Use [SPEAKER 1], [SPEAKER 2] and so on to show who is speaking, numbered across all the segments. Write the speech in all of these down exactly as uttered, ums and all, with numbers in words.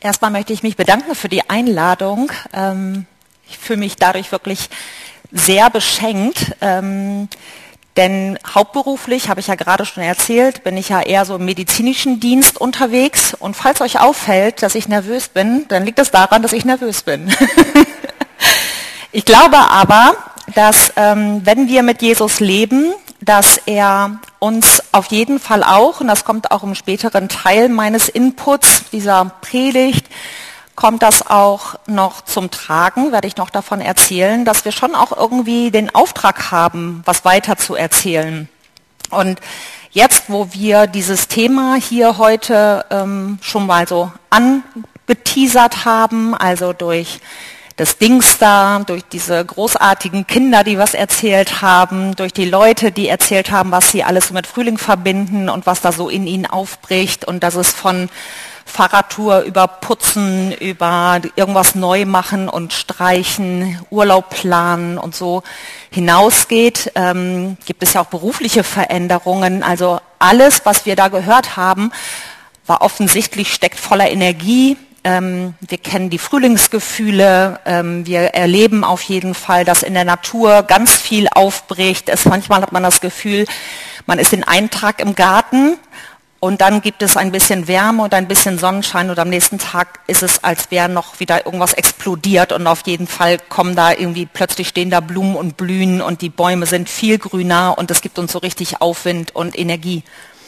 [SPEAKER 1] Erstmal möchte ich mich bedanken für die Einladung. Ähm, ich fühle mich dadurch wirklich sehr beschenkt, ähm, denn hauptberuflich, habe ich ja gerade schon erzählt, bin ich ja eher so im medizinischen Dienst unterwegs. Und falls euch auffällt, dass ich nervös bin, dann liegt es daran, dass ich nervös bin. Ich glaube aber, dass ähm, wenn wir mit Jesus leben, dass er uns auf jeden Fall auch, und das kommt auch im späteren Teil meines Inputs, dieser Predigt, kommt das auch noch zum Tragen, werde ich noch davon erzählen, dass wir schon auch irgendwie den Auftrag haben, was weiter zu erzählen. Und jetzt, wo wir dieses Thema hier heute ähm, schon mal so angeteasert haben, also durch das Dings da, durch diese großartigen Kinder, die was erzählt haben, durch die Leute, die erzählt haben, was sie alles mit Frühling verbinden und was da so in ihnen aufbricht und dass es von Fahrradtour über Putzen, über irgendwas neu machen und streichen, Urlaub planen und so hinausgeht, ähm, gibt es ja auch berufliche Veränderungen. Also alles, was wir da gehört haben, war offensichtlich, steckt voller Energie. Ähm, wir kennen die Frühlingsgefühle, ähm, wir erleben auf jeden Fall, dass in der Natur ganz viel aufbricht. Es, manchmal hat man das Gefühl, man ist in einen Tag im Garten und dann gibt es ein bisschen Wärme und ein bisschen Sonnenschein und am nächsten Tag ist es, als wäre noch wieder irgendwas explodiert und auf jeden Fall kommen da irgendwie, plötzlich stehen da Blumen und blühen und die Bäume sind viel grüner und es gibt uns so richtig Aufwind und Energie.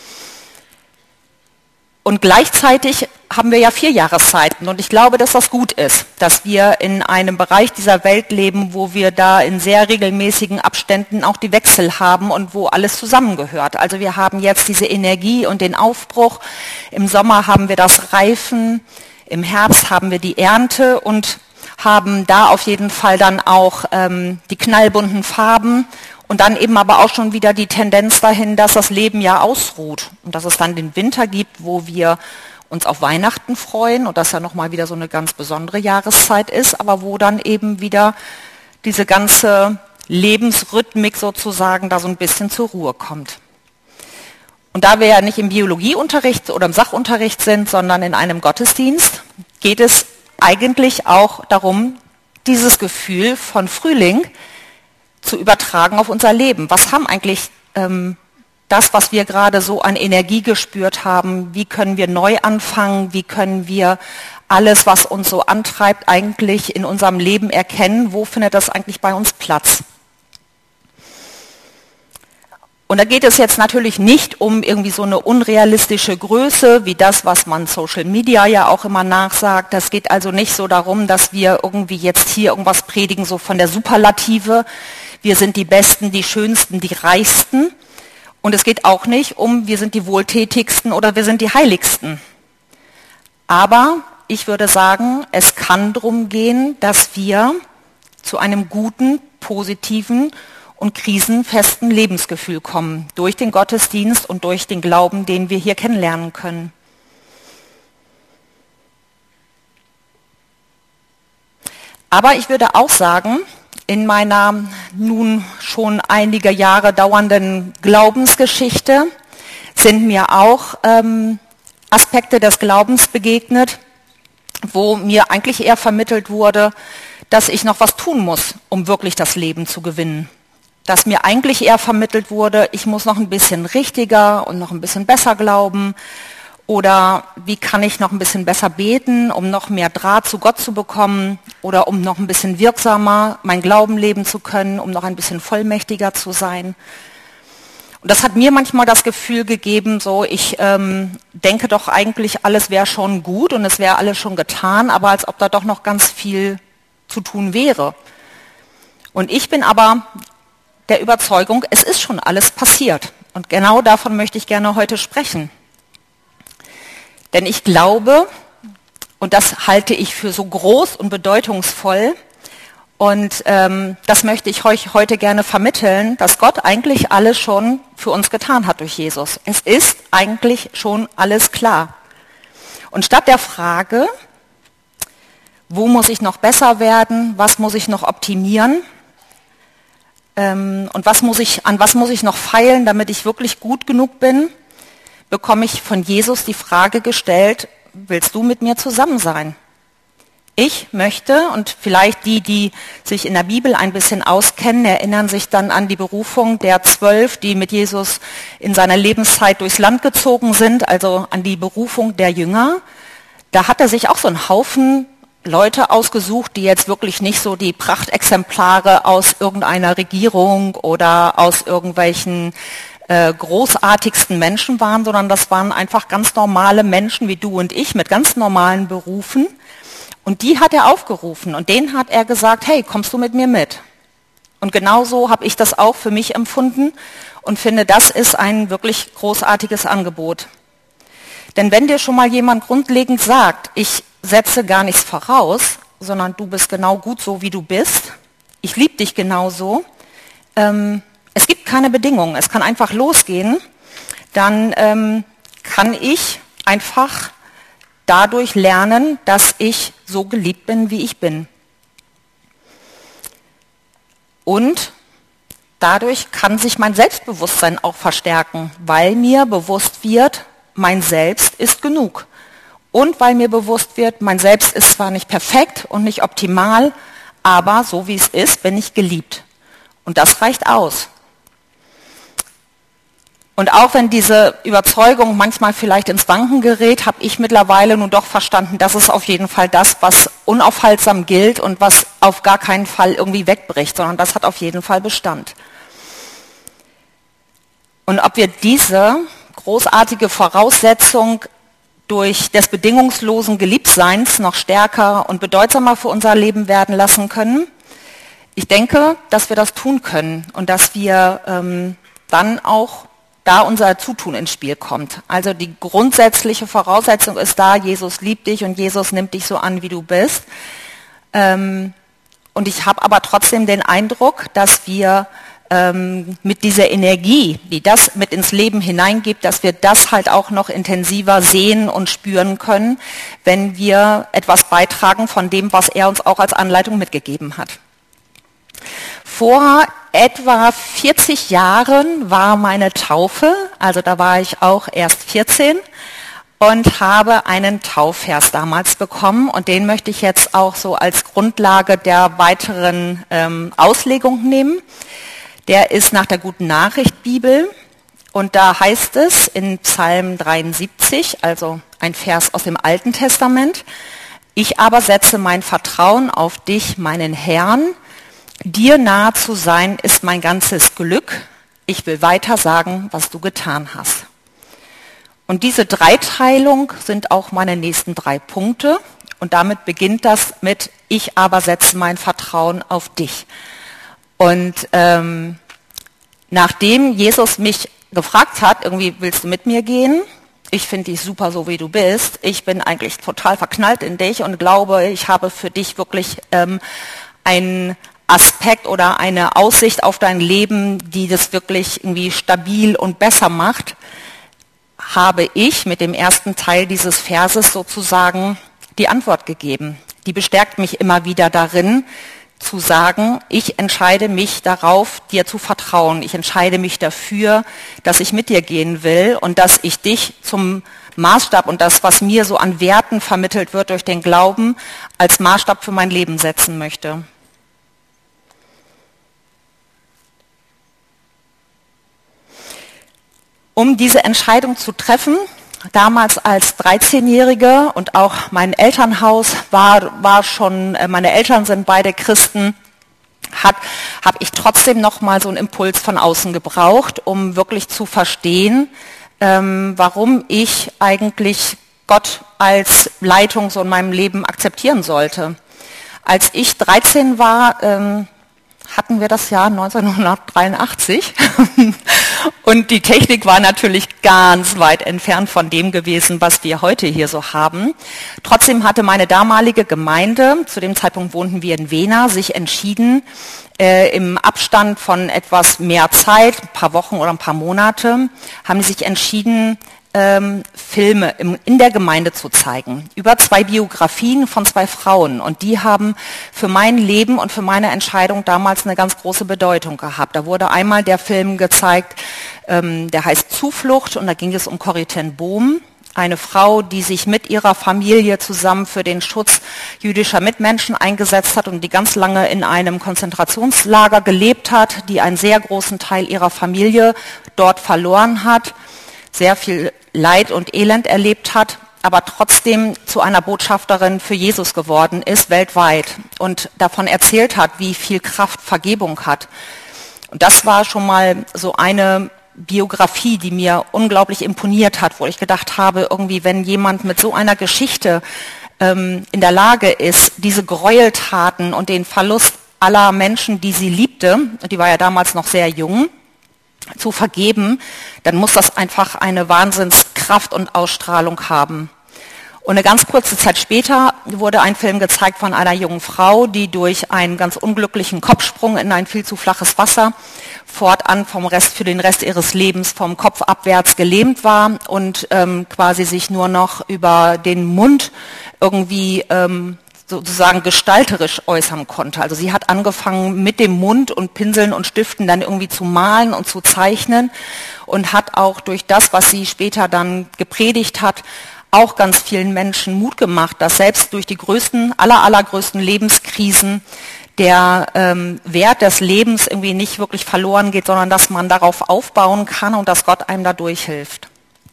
[SPEAKER 1] Und gleichzeitig haben wir ja vier Jahreszeiten und ich glaube, dass das gut ist, dass wir in einem Bereich dieser Welt leben, wo wir da in sehr regelmäßigen Abständen auch die Wechsel haben und wo alles zusammengehört. Also wir haben jetzt diese Energie und den Aufbruch, im Sommer haben wir das Reifen, im Herbst haben wir die Ernte und haben da auf jeden Fall dann auch ähm, die knallbunten Farben. Und dann eben aber auch schon wieder die Tendenz dahin, dass das Leben ja ausruht und dass es dann den Winter gibt, wo wir uns auf Weihnachten freuen und das ja nochmal wieder so eine ganz besondere Jahreszeit ist, aber wo dann eben wieder diese ganze Lebensrhythmik sozusagen da so ein bisschen zur Ruhe kommt. Und da wir ja nicht im Biologieunterricht oder im Sachunterricht sind, sondern in einem Gottesdienst, geht es eigentlich auch darum, dieses Gefühl von Frühling zu übertragen auf unser Leben. Was haben eigentlich ähm, das, was wir gerade so an Energie gespürt haben, wie können wir neu anfangen, wie können wir alles, was uns so antreibt, eigentlich in unserem Leben erkennen, wo findet das eigentlich bei uns Platz? Und da geht es jetzt natürlich nicht um irgendwie so eine unrealistische Größe, wie das, was man Social Media ja auch immer nachsagt. Das geht also nicht so darum, dass wir irgendwie jetzt hier irgendwas predigen, so von der Superlative. Wir sind die Besten, die Schönsten, die Reichsten. Und es geht auch nicht um, wir sind die Wohltätigsten oder wir sind die Heiligsten. Aber ich würde sagen, es kann darum gehen, dass wir zu einem guten, positiven und krisenfesten Lebensgefühl kommen, durch den Gottesdienst und durch den Glauben, den wir hier kennenlernen können. Aber ich würde auch sagen, in meiner nun schon einige Jahre dauernden Glaubensgeschichte sind mir auch ähm, Aspekte des Glaubens begegnet, wo mir eigentlich eher vermittelt wurde, dass ich noch was tun muss, um wirklich das Leben zu gewinnen. Dass mir eigentlich eher vermittelt wurde, ich muss noch ein bisschen richtiger und noch ein bisschen besser glauben. Oder wie kann ich noch ein bisschen besser beten, um noch mehr Draht zu Gott zu bekommen oder um noch ein bisschen wirksamer mein Glauben leben zu können, um noch ein bisschen vollmächtiger zu sein. Und das hat mir manchmal das Gefühl gegeben, so ich ähm, denke doch eigentlich, alles wäre schon gut und es wäre alles schon getan, aber als ob da doch noch ganz viel zu tun wäre. Und ich bin aber der Überzeugung, es ist schon alles passiert. Und genau davon möchte ich gerne heute sprechen. Denn ich glaube, und das halte ich für so groß und bedeutungsvoll, und ähm, das möchte ich euch heute gerne vermitteln, dass Gott eigentlich alles schon für uns getan hat durch Jesus. Es ist eigentlich schon alles klar. Und statt der Frage, wo muss ich noch besser werden, was muss ich noch optimieren, ähm, und was muss ich, an was muss ich noch feilen, damit ich wirklich gut genug bin, bekomme ich von Jesus die Frage gestellt, willst du mit mir zusammen sein? Ich möchte, und vielleicht die, die sich in der Bibel ein bisschen auskennen, erinnern sich dann an die Berufung der Zwölf, die mit Jesus in seiner Lebenszeit durchs Land gezogen sind, also an die Berufung der Jünger. Da hat er sich auch so einen Haufen Leute ausgesucht, die jetzt wirklich nicht so die Prachtexemplare aus irgendeiner Regierung oder aus irgendwelchen äh, großartigsten Menschen waren, sondern das waren einfach ganz normale Menschen wie du und ich mit ganz normalen Berufen. Und die hat er aufgerufen und denen hat er gesagt, hey, kommst du mit mir mit? Und genauso habe ich das auch für mich empfunden und finde, das ist ein wirklich großartiges Angebot. Denn wenn dir schon mal jemand grundlegend sagt, ich setze gar nichts voraus, sondern du bist genau gut so, wie du bist, ich liebe dich genauso, ähm, es gibt keine Bedingungen, es kann einfach losgehen, dann ähm, kann ich einfach dadurch lernen, dass ich so geliebt bin, wie ich bin. Und dadurch kann sich mein Selbstbewusstsein auch verstärken, weil mir bewusst wird, mein Selbst ist genug. Und weil mir bewusst wird, mein Selbst ist zwar nicht perfekt und nicht optimal, aber so wie es ist, bin ich geliebt. Und das reicht aus. Und auch wenn diese Überzeugung manchmal vielleicht ins Wanken gerät, habe ich mittlerweile nun doch verstanden, das ist auf jeden Fall das, was unaufhaltsam gilt und was auf gar keinen Fall irgendwie wegbricht, sondern das hat auf jeden Fall Bestand. Und ob wir diese großartige Voraussetzung durch des bedingungslosen Geliebtseins noch stärker und bedeutsamer für unser Leben werden lassen können, ich denke, dass wir das tun können und dass wir ähm, dann auch da unser Zutun ins Spiel kommt. Also die grundsätzliche Voraussetzung ist da, Jesus liebt dich und Jesus nimmt dich so an, wie du bist. Ähm, und ich habe aber trotzdem den Eindruck, dass wir ähm, mit dieser Energie, die das mit ins Leben hineingibt, dass wir das halt auch noch intensiver sehen und spüren können, wenn wir etwas beitragen von dem, was er uns auch als Anleitung mitgegeben hat. Vor etwa vierzig Jahren war meine Taufe, also da war ich auch erst vierzehn und habe einen Taufvers damals bekommen und den möchte ich jetzt auch so als Grundlage der weiteren ähm, Auslegung nehmen. Der ist nach der Guten Nachricht Bibel und da heißt es in Psalm dreiundsiebzig, also ein Vers aus dem Alten Testament, ich aber setze mein Vertrauen auf dich, meinen Herrn. Dir nahe zu sein ist mein ganzes Glück. Ich will weiter sagen, was du getan hast. Und diese Dreiteilung sind auch meine nächsten drei Punkte. Und damit beginnt das mit, ich aber setze mein Vertrauen auf dich. Und ähm, nachdem Jesus mich gefragt hat, irgendwie willst du mit mir gehen? Ich finde dich super, so wie du bist. Ich bin eigentlich total verknallt in dich und glaube, ich habe für dich wirklich ähm, einen Aspekt oder eine Aussicht auf dein Leben, die das wirklich irgendwie stabil und besser macht, habe ich mit dem ersten Teil dieses Verses sozusagen die Antwort gegeben. Die bestärkt mich immer wieder darin, zu sagen, ich entscheide mich darauf, dir zu vertrauen. Ich entscheide mich dafür, dass ich mit dir gehen will und dass ich dich zum Maßstab und das, was mir so an Werten vermittelt wird durch den Glauben, als Maßstab für mein Leben setzen möchte. Um diese Entscheidung zu treffen, damals als dreizehnjährige und auch mein Elternhaus war, war schon, meine Eltern sind beide Christen, hat, habe ich trotzdem noch mal so einen Impuls von außen gebraucht, um wirklich zu verstehen, ähm, warum ich eigentlich Gott als Leitung so in meinem Leben akzeptieren sollte. Als ich dreizehn war, ähm, hatten wir das Jahr neunzehnhundertdreiundachtzig und die Technik war natürlich ganz weit entfernt von dem gewesen, was wir heute hier so haben. Trotzdem hatte meine damalige Gemeinde, zu dem Zeitpunkt wohnten wir in Wena, sich entschieden, äh, im Abstand von etwas mehr Zeit, ein paar Wochen oder ein paar Monate, haben sie sich entschieden, Ähm, Filme im, in der Gemeinde zu zeigen, über zwei Biografien von zwei Frauen. Und die haben für mein Leben und für meine Entscheidung damals eine ganz große Bedeutung gehabt. Da wurde einmal der Film gezeigt, ähm, der heißt Zuflucht, und da ging es um Corrie ten Boom. Eine Frau, die sich mit ihrer Familie zusammen für den Schutz jüdischer Mitmenschen eingesetzt hat und die ganz lange in einem Konzentrationslager gelebt hat, die einen sehr großen Teil ihrer Familie dort verloren hat, sehr viel Leid und Elend erlebt hat, aber trotzdem zu einer Botschafterin für Jesus geworden ist, weltweit, und davon erzählt hat, wie viel Kraft Vergebung hat. Und das war schon mal so eine Biografie, die mir unglaublich imponiert hat, wo ich gedacht habe, irgendwie, wenn jemand mit so einer Geschichte ähm, in der Lage ist, diese Gräueltaten und den Verlust aller Menschen, die sie liebte, die war ja damals noch sehr jung, zu vergeben, dann muss das einfach eine Wahnsinnskraft und Ausstrahlung haben. Und eine ganz kurze Zeit später wurde ein Film gezeigt von einer jungen Frau, die durch einen ganz unglücklichen Kopfsprung in ein viel zu flaches Wasser fortan vom Rest, für den Rest ihres Lebens vom Kopf abwärts gelähmt war und ähm, quasi sich nur noch über den Mund irgendwie ähm, sozusagen gestalterisch äußern konnte. Also sie hat angefangen mit dem Mund und Pinseln und Stiften dann irgendwie zu malen und zu zeichnen und hat auch durch das, was sie später dann gepredigt hat, auch ganz vielen Menschen Mut gemacht, dass selbst durch die größten, aller, allergrößten Lebenskrisen der ähm, Wert des Lebens irgendwie nicht wirklich verloren geht, sondern dass man darauf aufbauen kann und dass Gott einem dadurch hilft.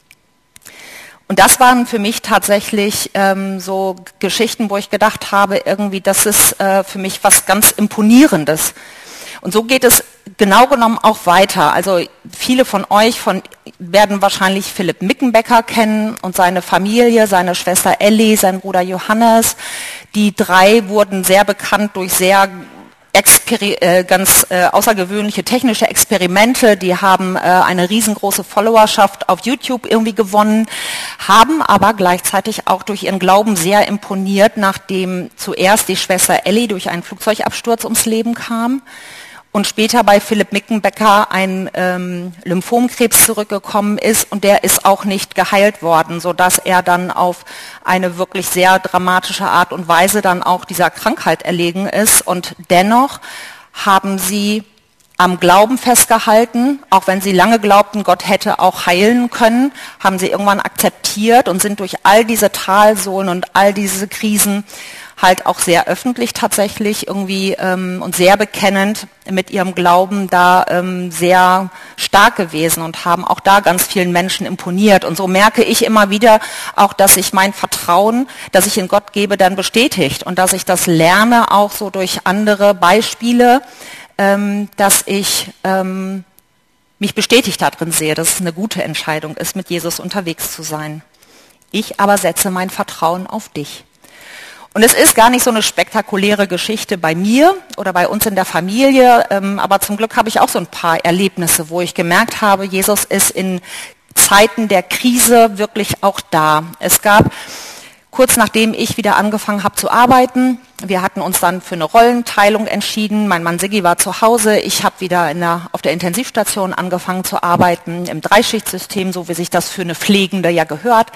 [SPEAKER 1] Und das waren für mich tatsächlich ähm, so Geschichten, wo ich gedacht habe, irgendwie, das ist äh, für mich was ganz Imponierendes. Und so geht es genau genommen auch weiter. Also viele von euch von, werden wahrscheinlich Philipp Mickenbecker kennen und seine Familie, seine Schwester Elli, sein Bruder Johannes. Die drei wurden sehr bekannt durch sehr Experi äh, ganz äh, außergewöhnliche technische Experimente. Die haben äh, eine riesengroße Followerschaft auf YouTube irgendwie gewonnen, haben aber gleichzeitig auch durch ihren Glauben sehr imponiert, nachdem zuerst die Schwester Elli durch einen Flugzeugabsturz ums Leben kam und später bei Philipp Mickenbecker ein ähm, Lymphomkrebs zurückgekommen ist und der ist auch nicht geheilt worden, sodass er dann auf eine wirklich sehr dramatische Art und Weise dann auch dieser Krankheit erlegen ist. Und dennoch haben sie am Glauben festgehalten, auch wenn sie lange glaubten, Gott hätte auch heilen können, haben sie irgendwann akzeptiert und sind durch all diese Talsohlen und all diese Krisen halt auch sehr öffentlich tatsächlich irgendwie ähm, und sehr bekennend mit ihrem Glauben da ähm, sehr stark gewesen und haben auch da ganz vielen Menschen imponiert. Und so merke ich immer wieder auch, dass sich mein Vertrauen, das ich in Gott gebe, dann bestätigt und dass ich das lerne auch so durch andere Beispiele, ähm, dass ich ähm, mich bestätigt darin sehe, dass es eine gute Entscheidung ist, mit Jesus unterwegs zu sein. Ich aber setze mein Vertrauen auf dich. Und es ist gar nicht so eine spektakuläre Geschichte bei mir oder bei uns in der Familie, ähm, aber zum Glück habe ich auch so ein paar Erlebnisse, wo ich gemerkt habe, Jesus ist in Zeiten der Krise wirklich auch da. Es gab, kurz nachdem ich wieder angefangen habe zu arbeiten, wir hatten uns dann für eine Rollenteilung entschieden, mein Mann Siggi war zu Hause, ich habe wieder in der, auf der Intensivstation angefangen zu arbeiten, im Dreischichtsystem, so wie sich das für eine Pflegende ja gehört.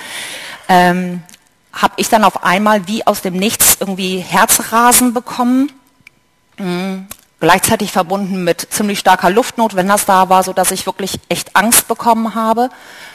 [SPEAKER 1] Ähm, habe ich dann auf einmal wie aus dem Nichts irgendwie Herzrasen bekommen, mhm. gleichzeitig verbunden mit ziemlich starker Luftnot, wenn das da war, sodass ich wirklich echt Angst bekommen habe.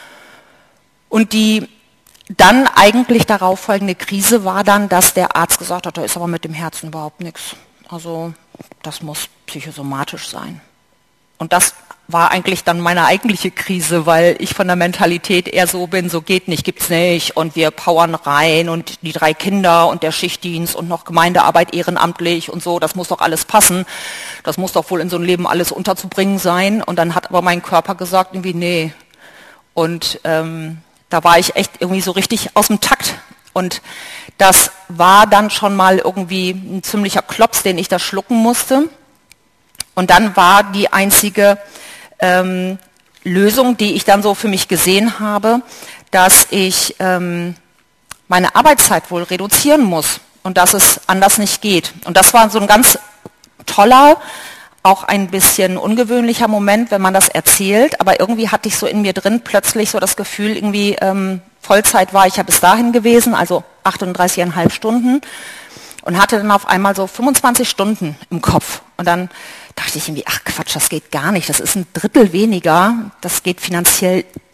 [SPEAKER 1] Und die dann eigentlich darauf folgende Krise war dann, dass der Arzt gesagt hat, da ist aber mit dem Herzen überhaupt nichts. Also das muss psychosomatisch sein. Und das war eigentlich dann meine eigentliche Krise, weil ich von der Mentalität eher so bin, so geht nicht, gibt's nicht und wir powern rein und die drei Kinder und der Schichtdienst und noch Gemeindearbeit ehrenamtlich und so, das muss doch alles passen, das muss doch wohl in so ein Leben alles unterzubringen sein. Und dann hat aber mein Körper gesagt, irgendwie nee. Und ähm, da war ich echt irgendwie so richtig aus dem Takt. Und das war dann schon mal irgendwie ein ziemlicher Klops, den ich da schlucken musste. Und dann war die einzige ähm, Lösung, die ich dann so für mich gesehen habe, dass ich ähm, meine Arbeitszeit wohl reduzieren muss und dass es anders nicht geht. Und das war so ein ganz toller, auch ein bisschen ungewöhnlicher Moment, wenn man das erzählt, aber irgendwie hatte ich so in mir drin plötzlich so das Gefühl, irgendwie ähm, Vollzeit war ich ja bis dahin gewesen, also achtunddreißig Komma fünf Stunden und hatte dann auf einmal so fünfundzwanzig Stunden im Kopf und dann dachte ich irgendwie, ach Quatsch, das geht gar nicht, das ist ein Drittel weniger, das geht finanziell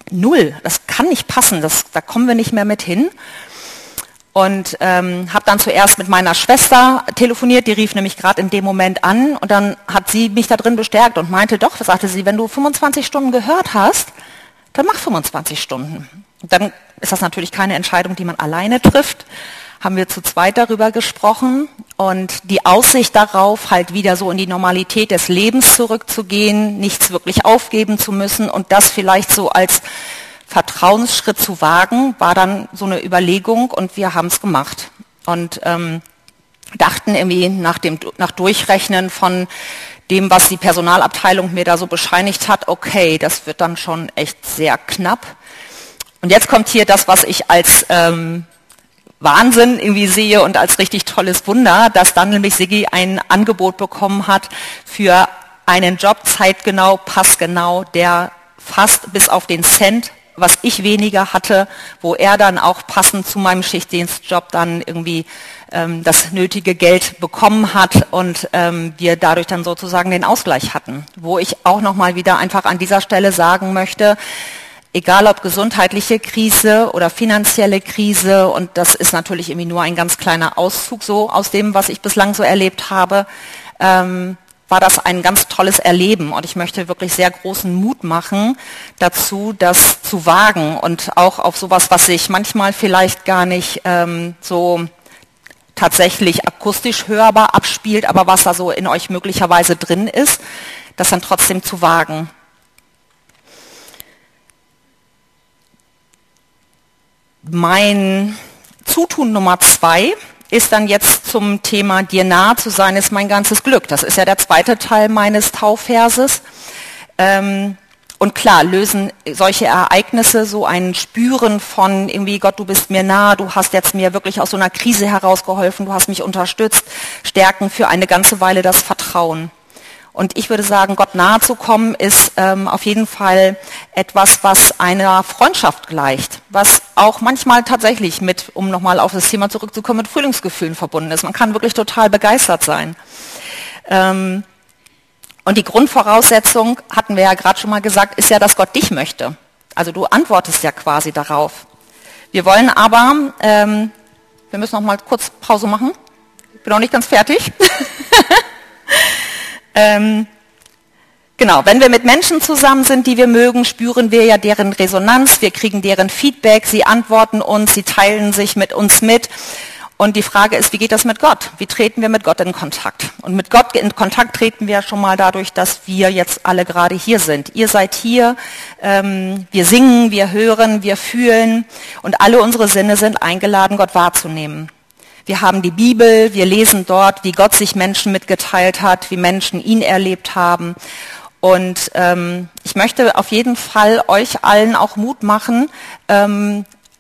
[SPEAKER 1] null, das kann nicht passen, das, da kommen wir nicht mehr mit hin. Und ähm, habe dann zuerst mit meiner Schwester telefoniert, die rief nämlich gerade in dem Moment an und dann hat sie mich da drin bestärkt und meinte, doch, sagte sie, wenn du fünfundzwanzig Stunden gehört hast, dann mach fünfundzwanzig Stunden. Und dann ist das natürlich keine Entscheidung, die man alleine trifft, haben wir zu zweit darüber gesprochen und die Aussicht darauf, halt wieder so in die Normalität des Lebens zurückzugehen, nichts wirklich aufgeben zu müssen und das vielleicht so als Vertrauensschritt zu wagen, war dann so eine Überlegung und wir haben es gemacht. Und ähm, dachten irgendwie nach dem nach Durchrechnen von dem, was die Personalabteilung mir da so bescheinigt hat, okay, das wird dann schon echt sehr knapp. Und jetzt kommt hier das, was ich als ähm, Wahnsinn irgendwie sehe und als richtig tolles Wunder, dass dann nämlich Siggi ein Angebot bekommen hat für einen Job zeitgenau, passgenau, der fast bis auf den Cent, was ich weniger hatte, wo er dann auch passend zu meinem Schichtdienstjob dann irgendwie ähm, das nötige Geld bekommen hat und ähm, wir dadurch dann sozusagen den Ausgleich hatten. Wo ich auch nochmal wieder einfach an dieser Stelle sagen möchte, egal ob gesundheitliche Krise oder finanzielle Krise, und das ist natürlich irgendwie nur ein ganz kleiner Auszug so aus dem, was ich bislang so erlebt habe, ähm, war das ein ganz tolles Erleben und ich möchte wirklich sehr großen Mut machen dazu, das zu wagen und auch auf sowas, was sich manchmal vielleicht gar nicht ähm, so tatsächlich akustisch hörbar abspielt, aber was da so in euch möglicherweise drin ist, das dann trotzdem zu wagen. Mein Zutun Nummer zwei ist dann jetzt zum Thema dir nahe zu sein, ist mein ganzes Glück. Das ist ja der zweite Teil meines Taufverses. Ähm, und klar, lösen solche Ereignisse so ein Spüren von irgendwie, Gott, du bist mir nah, du hast jetzt mir wirklich aus so einer Krise herausgeholfen, du hast mich unterstützt, stärken für eine ganze Weile das Vertrauen. Und ich würde sagen, Gott nahe zu kommen, ist ähm, auf jeden Fall etwas, was einer Freundschaft gleicht, was auch manchmal tatsächlich mit, um nochmal auf das Thema zurückzukommen, mit Frühlingsgefühlen verbunden ist. Man kann wirklich total begeistert sein. Ähm, und die Grundvoraussetzung, hatten wir ja gerade schon mal gesagt, ist ja, dass Gott dich möchte. Also du antwortest ja quasi darauf. Wir wollen aber, ähm, wir müssen noch mal kurz Pause machen. Ich bin noch nicht ganz fertig. Ähm, genau, wenn wir mit Menschen zusammen sind, die wir mögen, spüren wir ja deren Resonanz, wir kriegen deren Feedback, sie antworten uns, sie teilen sich mit uns mit. Und die Frage ist, wie geht das mit Gott? Wie treten wir mit Gott in Kontakt? Und mit Gott in Kontakt treten wir schon mal dadurch, dass wir jetzt alle gerade hier sind. Ihr seid hier, ähm, wir singen, wir hören, wir fühlen und alle unsere Sinne sind eingeladen, Gott wahrzunehmen. Wir haben die Bibel, wir lesen dort, wie Gott sich Menschen mitgeteilt hat, wie Menschen ihn erlebt haben. Und ähm, ich möchte auf jeden Fall euch allen auch Mut machen, ähm,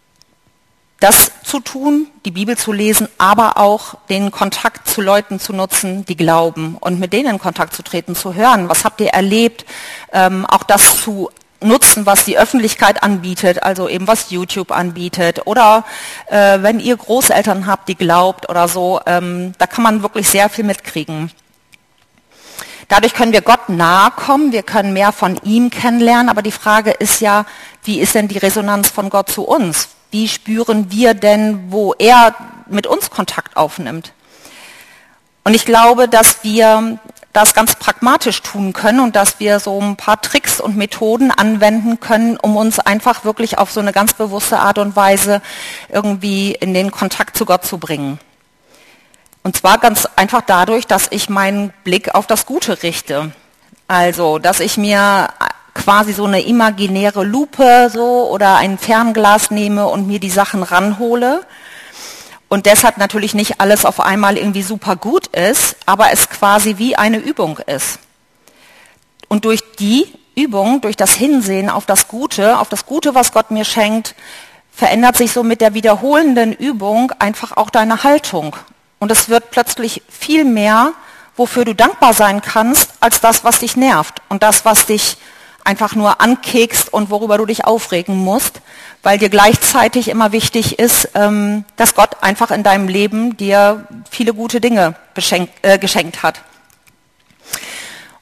[SPEAKER 1] das zu tun, die Bibel zu lesen, aber auch den Kontakt zu Leuten zu nutzen, die glauben und mit denen in Kontakt zu treten, zu hören. Was habt ihr erlebt? Ähm, auch das zu nutzen, was die Öffentlichkeit anbietet, also eben was YouTube anbietet oder äh, wenn ihr Großeltern habt, die glaubt oder so, ähm, da kann man wirklich sehr viel mitkriegen. Dadurch können wir Gott nahe kommen, wir können mehr von ihm kennenlernen, aber die Frage ist ja, wie ist denn die Resonanz von Gott zu uns? Wie spüren wir denn, wo er mit uns Kontakt aufnimmt? Und ich glaube, dass wir das ganz pragmatisch tun können und dass wir so ein paar Tricks und Methoden anwenden können, um uns einfach wirklich auf so eine ganz bewusste Art und Weise irgendwie in den Kontakt zu Gott zu bringen. Und zwar ganz einfach dadurch, dass ich meinen Blick auf das Gute richte. Also, dass ich mir quasi so eine imaginäre Lupe so oder ein Fernglas nehme und mir die Sachen ranhole. Und deshalb natürlich nicht alles auf einmal irgendwie super gut ist, aber es quasi wie eine Übung ist. Und durch die Übung, durch das Hinsehen auf das Gute, auf das Gute, was Gott mir schenkt, verändert sich so mit der wiederholenden Übung einfach auch deine Haltung. Und es wird plötzlich viel mehr, wofür du dankbar sein kannst, als das, was dich nervt und das, was dich einfach nur ankekst und worüber du dich aufregen musst, weil dir gleichzeitig immer wichtig ist, ähm, dass Gott einfach in deinem Leben dir viele gute Dinge beschenkt, äh, geschenkt hat.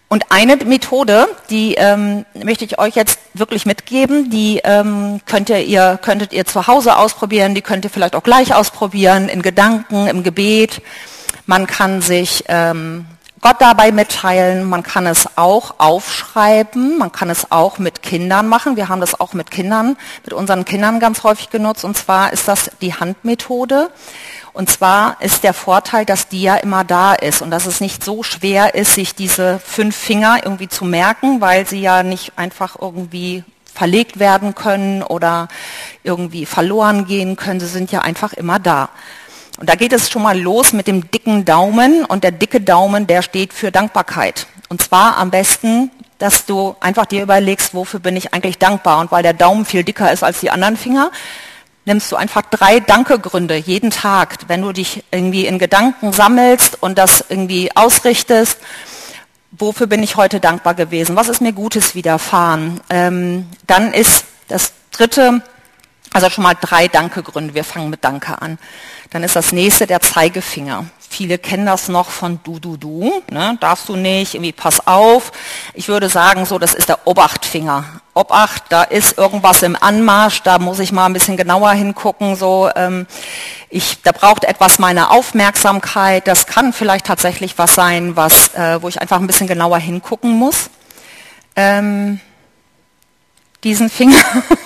[SPEAKER 1] Und eine Methode, die ähm, möchte ich euch jetzt wirklich mitgeben, die ähm, könnt ihr, ihr, könntet ihr zu Hause ausprobieren, die könnt ihr vielleicht auch gleich ausprobieren, in Gedanken, im Gebet. Man kann sich ähm, Gott dabei mitteilen, man kann es auch aufschreiben, man kann es auch mit Kindern machen. Wir haben das auch mit Kindern, mit unseren Kindern ganz häufig genutzt. Und zwar ist das die Handmethode. Und zwar ist der Vorteil, dass die ja immer da ist und dass es nicht so schwer ist, sich diese fünf Finger irgendwie zu merken, weil sie ja nicht einfach irgendwie verlegt werden können oder irgendwie verloren gehen können. Sie sind ja einfach immer da. Und da geht es schon mal los mit dem dicken Daumen. Und der dicke Daumen, der steht für Dankbarkeit. Und zwar am besten, dass du einfach dir überlegst, wofür bin ich eigentlich dankbar. Und weil der Daumen viel dicker ist als die anderen Finger, nimmst du einfach drei Dankegründe jeden Tag, wenn du dich irgendwie in Gedanken sammelst und das irgendwie ausrichtest. Wofür bin ich heute dankbar gewesen? Was ist mir Gutes widerfahren? Ähm, dann ist das dritte, also schon mal drei Dankegründe. Wir fangen mit Danke an. Dann ist das nächste der Zeigefinger. Viele kennen das noch von du, du, du. Ne? Darfst du nicht, irgendwie pass auf. Ich würde sagen, so, das ist der Obachtfinger. Obacht, da ist irgendwas im Anmarsch, da muss ich mal ein bisschen genauer hingucken. So, ähm, ich, da braucht etwas meine Aufmerksamkeit. Das kann vielleicht tatsächlich was sein, was, äh, wo ich einfach ein bisschen genauer hingucken muss. Ähm, diesen Finger.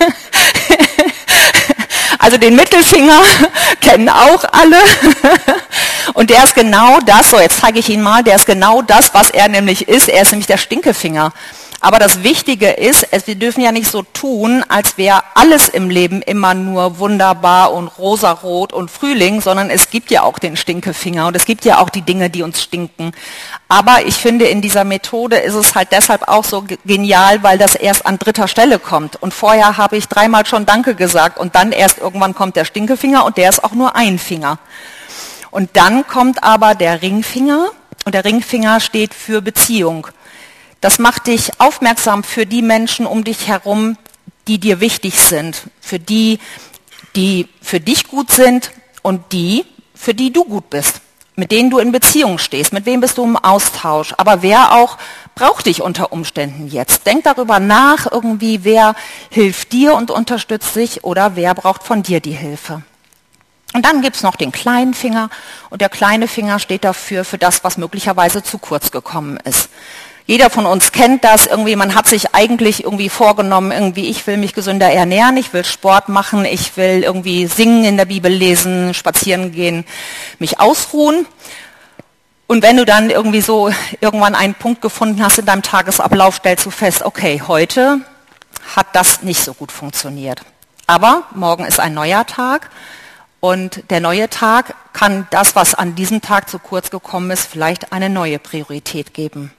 [SPEAKER 1] Also den Mittelfinger kennen auch alle. Und der ist genau das, so jetzt zeige ich Ihnen mal, der ist genau das, was er nämlich ist. Er ist nämlich der Stinkefinger. Aber das Wichtige ist, wir dürfen ja nicht so tun, als wäre alles im Leben immer nur wunderbar und rosarot und Frühling, sondern es gibt ja auch den Stinkefinger und es gibt ja auch die Dinge, die uns stinken. Aber ich finde, in dieser Methode ist es halt deshalb auch so genial, weil das erst an dritter Stelle kommt. Und vorher habe ich dreimal schon Danke gesagt und dann erst irgendwann kommt der Stinkefinger und der ist auch nur ein Finger. Und dann kommt aber der Ringfinger und der Ringfinger steht für Beziehung. Das macht dich aufmerksam für die Menschen um dich herum, die dir wichtig sind, für die, die für dich gut sind und die, für die du gut bist, mit denen du in Beziehung stehst, mit wem bist du im Austausch, aber wer auch braucht dich unter Umständen jetzt. Denk darüber nach, irgendwie, wer hilft dir und unterstützt dich oder wer braucht von dir die Hilfe. Und dann gibt es noch den kleinen Finger und der kleine Finger steht dafür, für das, was möglicherweise zu kurz gekommen ist. Jeder von uns kennt das, irgendwie, man hat sich eigentlich irgendwie vorgenommen, irgendwie, ich will mich gesünder ernähren, ich will Sport machen, ich will irgendwie singen, in der Bibel lesen, spazieren gehen, mich ausruhen. Und wenn du dann irgendwie so irgendwann einen Punkt gefunden hast in deinem Tagesablauf, stellst du fest, okay, heute hat das nicht so gut funktioniert. Aber morgen ist ein neuer Tag und der neue Tag kann das, was an diesem Tag zu kurz gekommen ist, vielleicht eine neue Priorität geben.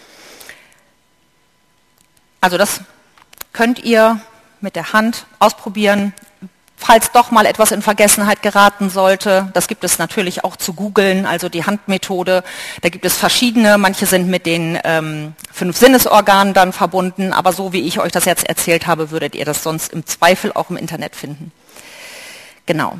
[SPEAKER 1] Also das könnt ihr mit der Hand ausprobieren. Falls doch mal etwas in Vergessenheit geraten sollte, das gibt es natürlich auch zu googeln, also die Handmethode. Da gibt es verschiedene, manche sind mit den ähm, fünf Sinnesorganen dann verbunden, aber so wie ich euch das jetzt erzählt habe, würdet ihr das sonst im Zweifel auch im Internet finden. Genau.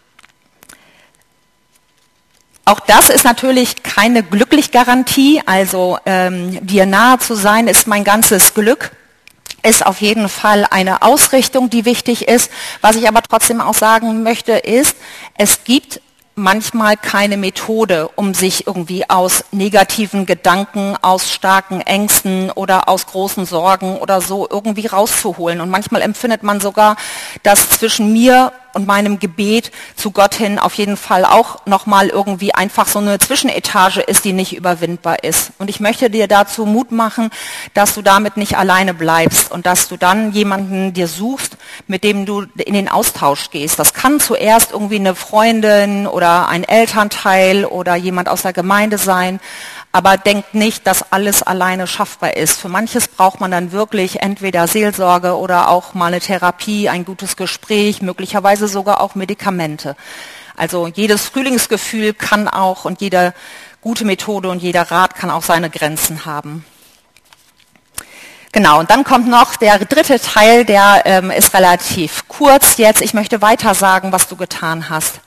[SPEAKER 1] Auch das ist natürlich keine Glücklich-Garantie, also ähm, dir nahe zu sein ist mein ganzes Glück, ist auf jeden Fall eine Ausrichtung, die wichtig ist. Was ich aber trotzdem auch sagen möchte, ist, es gibt manchmal keine Methode, um sich irgendwie aus negativen Gedanken, aus starken Ängsten oder aus großen Sorgen oder so irgendwie rauszuholen. Und manchmal empfindet man sogar, dass zwischen mir und meinem Gebet zu Gott hin auf jeden Fall auch nochmal irgendwie einfach so eine Zwischenetage ist, die nicht überwindbar ist. Und ich möchte dir dazu Mut machen, dass du damit nicht alleine bleibst und dass du dann jemanden dir suchst, mit dem du in den Austausch gehst. Das kann zuerst irgendwie eine Freundin oder ein Elternteil oder jemand aus der Gemeinde sein. Aber denkt nicht, dass alles alleine schaffbar ist. Für manches braucht man dann wirklich entweder Seelsorge oder auch mal eine Therapie, ein gutes Gespräch, möglicherweise sogar auch Medikamente. Also jedes Frühlingsgefühl kann auch und jede gute Methode und jeder Rat kann auch seine Grenzen haben. Genau, und dann kommt noch der dritte Teil, der ähm, ist relativ kurz jetzt. Ich möchte weiter sagen, was du getan hast.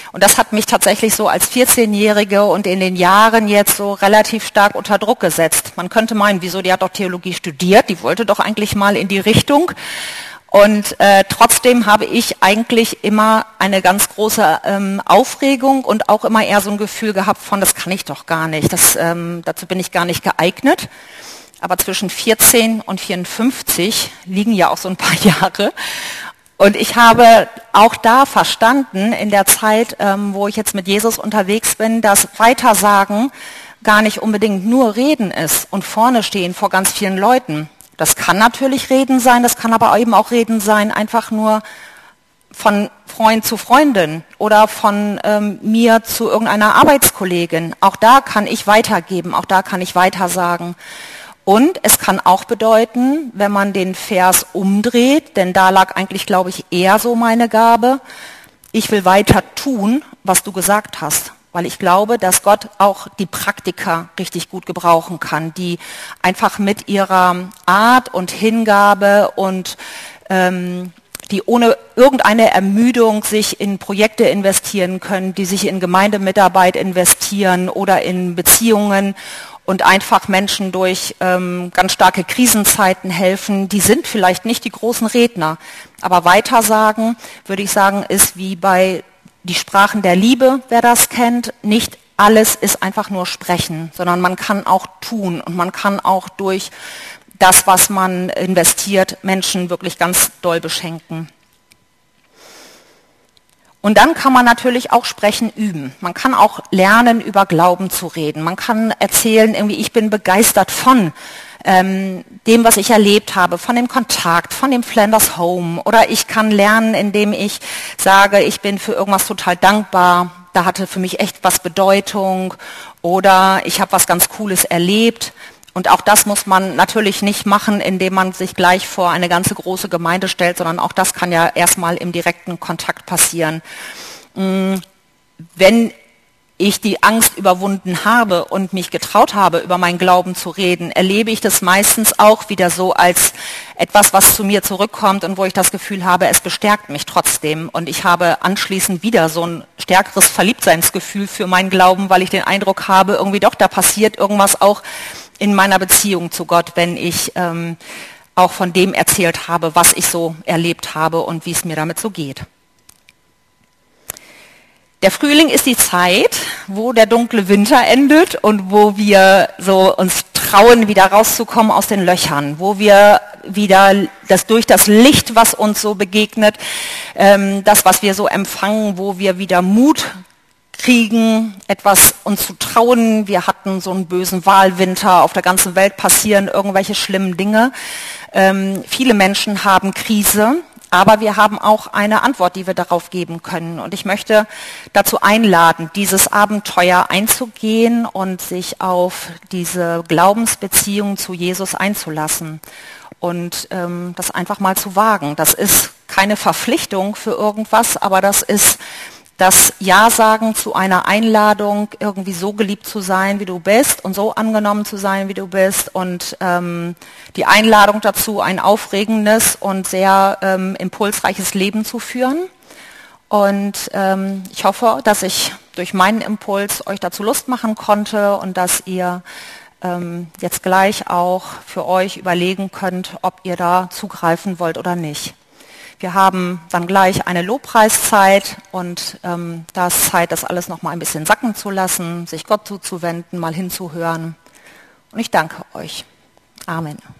[SPEAKER 1] Und das hat mich tatsächlich so als vierzehnjährige und in den Jahren jetzt so relativ stark unter Druck gesetzt. Man könnte meinen, wieso, die hat doch Theologie studiert, die wollte doch eigentlich mal in die Richtung. Und äh, trotzdem habe ich eigentlich immer eine ganz große ähm, Aufregung und auch immer eher so ein Gefühl gehabt von, das kann ich doch gar nicht, das, ähm, dazu bin ich gar nicht geeignet. Aber zwischen vierzehn und vierundfünfzig liegen ja auch so ein paar Jahre. Und ich habe auch da verstanden, in der Zeit, ähm, wo ich jetzt mit Jesus unterwegs bin, dass Weitersagen gar nicht unbedingt nur Reden ist und vorne stehen vor ganz vielen Leuten. Das kann natürlich Reden sein, das kann aber eben auch Reden sein, einfach nur von Freund zu Freundin oder von ähm, mir zu irgendeiner Arbeitskollegin. Auch da kann ich weitergeben, auch da kann ich weitersagen. Und es kann auch bedeuten, wenn man den Vers umdreht, denn da lag eigentlich, glaube ich, eher so meine Gabe, ich will weiter tun, was du gesagt hast. Weil ich glaube, dass Gott auch die Praktiker richtig gut gebrauchen kann, die einfach mit ihrer Art und Hingabe und ähm, die ohne irgendeine Ermüdung sich in Projekte investieren können, die sich in Gemeindemitarbeit investieren oder in Beziehungen und einfach Menschen durch ähm, ganz starke Krisenzeiten helfen. Die sind vielleicht nicht die großen Redner, aber Weitersagen, würde ich sagen, ist wie bei die Sprachen der Liebe, wer das kennt. Nicht alles ist einfach nur sprechen, sondern man kann auch tun und man kann auch durch das, was man investiert, Menschen wirklich ganz doll beschenken. Und dann kann man natürlich auch Sprechen üben. Man kann auch lernen, über Glauben zu reden. Man kann erzählen, irgendwie, ich bin begeistert von ähm, dem, was ich erlebt habe, von dem Kontakt, von dem Flanders Home. Oder ich kann lernen, indem ich sage, ich bin für irgendwas total dankbar. Da hatte für mich echt was Bedeutung. Oder ich habe was ganz Cooles erlebt. Und auch das muss man natürlich nicht machen, indem man sich gleich vor eine ganze große Gemeinde stellt, sondern auch das kann ja erstmal im direkten Kontakt passieren. Wenn ich die Angst überwunden habe und mich getraut habe, über meinen Glauben zu reden, erlebe ich das meistens auch wieder so als etwas, was zu mir zurückkommt und wo ich das Gefühl habe, es bestärkt mich trotzdem. Und ich habe anschließend wieder so ein stärkeres Verliebtseinsgefühl für meinen Glauben, weil ich den Eindruck habe, irgendwie doch, da passiert irgendwas auch in meiner Beziehung zu Gott, wenn ich ähm, auch von dem erzählt habe, was ich so erlebt habe und wie es mir damit so geht. Der Frühling ist die Zeit, wo der dunkle Winter endet und wo wir so uns trauen, wieder rauszukommen aus den Löchern, wo wir wieder das durch das Licht, was uns so begegnet, ähm, das, was wir so empfangen, wo wir wieder Mut kriegen, etwas uns zu trauen. Wir hatten so einen bösen Wahlwinter, auf der ganzen Welt passieren irgendwelche schlimmen Dinge. Ähm, viele Menschen haben Krise, aber wir haben auch eine Antwort, die wir darauf geben können. Und ich möchte dazu einladen, dieses Abenteuer einzugehen und sich auf diese Glaubensbeziehung zu Jesus einzulassen und ähm, das einfach mal zu wagen. Das ist keine Verpflichtung für irgendwas, aber das ist das Ja sagen zu einer Einladung, irgendwie so geliebt zu sein, wie du bist und so angenommen zu sein, wie du bist und ähm, die Einladung dazu, ein aufregendes und sehr ähm, impulsreiches Leben zu führen. Und ähm, ich hoffe, dass ich durch meinen Impuls euch dazu Lust machen konnte und dass ihr ähm, jetzt gleich auch für euch überlegen könnt, ob ihr da zugreifen wollt oder nicht. Wir haben dann gleich eine Lobpreiszeit und ähm, da ist Zeit, das alles noch mal ein bisschen sacken zu lassen, sich Gott zuzuwenden, mal hinzuhören. Und ich danke euch. Amen.